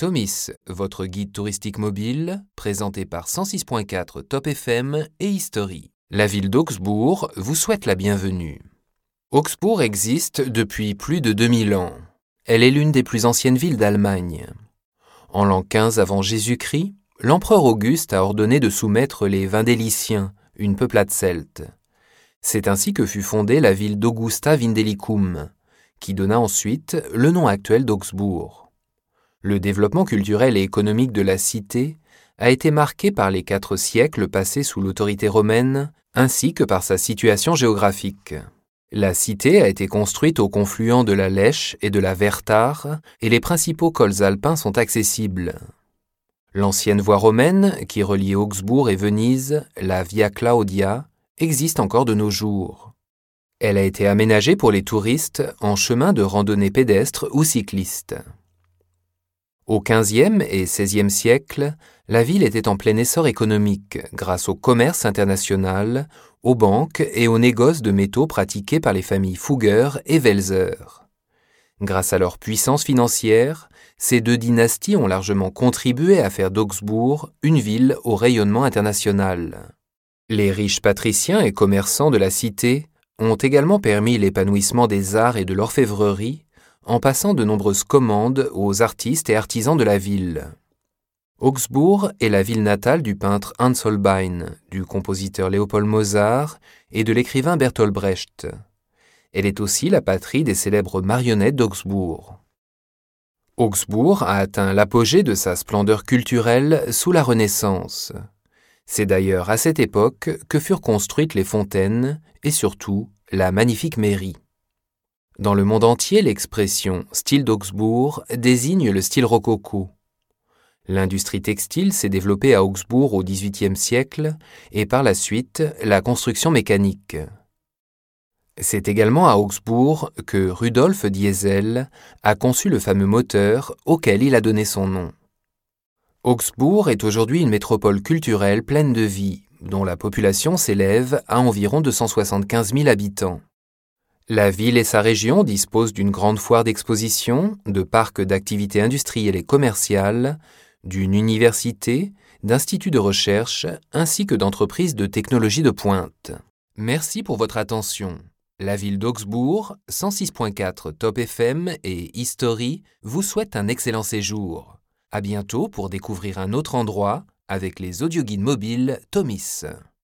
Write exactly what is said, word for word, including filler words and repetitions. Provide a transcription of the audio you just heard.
Tomis, votre guide touristique mobile, présenté par cent six point quatre Top F M et History. La ville d'Augsbourg vous souhaite la bienvenue. Augsbourg existe depuis plus de deux mille ans. Elle est l'une des plus anciennes villes d'Allemagne. En l'an quinze avant Jésus-Christ, l'empereur Auguste a ordonné de soumettre les Vindéliciens, une peuplade celte. C'est ainsi que fut fondée la ville d'Augusta Vindelicum, qui donna ensuite le nom actuel d'Augsbourg. Le développement culturel et économique de la cité a été marqué par les quatre siècles passés sous l'autorité romaine, ainsi que par sa situation géographique. La cité a été construite au confluent de la Lech et de la Wertach, et les principaux cols alpins sont accessibles. L'ancienne voie romaine, qui reliait Augsbourg et Venise, la Via Claudia, existe encore de nos jours. Elle a été aménagée pour les touristes en chemin de randonnée pédestre ou cycliste. Au quinzième et seizième siècle, la ville était en plein essor économique grâce au commerce international, aux banques et aux négoces de métaux pratiqués par les familles Fugger et Welser. Grâce à leur puissance financière, ces deux dynasties ont largement contribué à faire d'Augsbourg une ville au rayonnement international. Les riches patriciens et commerçants de la cité ont également permis l'épanouissement des arts et de l'orfèvrerie, en passant de nombreuses commandes aux artistes et artisans de la ville. Augsbourg est la ville natale du peintre Hans Holbein, du compositeur Léopold Mozart et de l'écrivain Bertolt Brecht. Elle est aussi la patrie des célèbres marionnettes d'Augsbourg. Augsbourg a atteint l'apogée de sa splendeur culturelle sous la Renaissance. C'est d'ailleurs à cette époque que furent construites les fontaines et surtout la magnifique mairie. Dans le monde entier, l'expression « style d'Augsbourg » désigne le style rococo. L'industrie textile s'est développée à Augsbourg au dix-huitième siècle et par la suite la construction mécanique. C'est également à Augsbourg que Rudolf Diesel a conçu le fameux moteur auquel il a donné son nom. Augsbourg est aujourd'hui une métropole culturelle pleine de vie, dont la population s'élève à environ deux cent soixante-quinze mille habitants. La ville et sa région disposent d'une grande foire d'exposition, de parcs d'activités industrielles et commerciales, d'une université, d'instituts de recherche, ainsi que d'entreprises de technologie de pointe. Merci pour votre attention. La ville d'Augsbourg, cent six point quatre Top F M et History vous souhaitent un excellent séjour. À bientôt pour découvrir un autre endroit avec les audioguides mobiles Tomis.